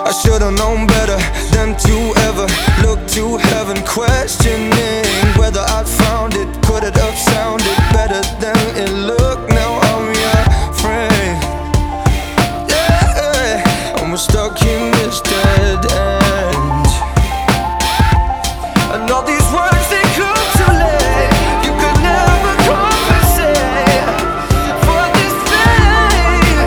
I should've known better than to ever look to heaven, questioning whether I'd found it. Could it have sounded better than it looked? Now I'm your friend, yeah, and we're stuck in this dead end. And all these words, they come too late. You could never compensate for this pain.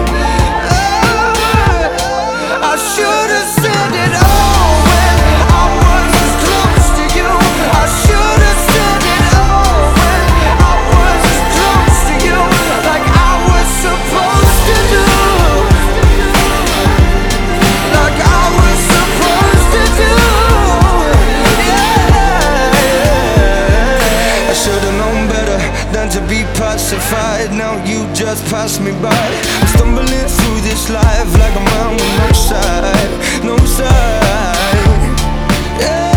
I should've said it all when I was as close to you. I should've said it all when I was as close to you, like I was supposed to do, like I was supposed to do. I should've known better than to be pacified. Now you just passed me by. I'm stumbling through this life like a man with no side, no side, yeah.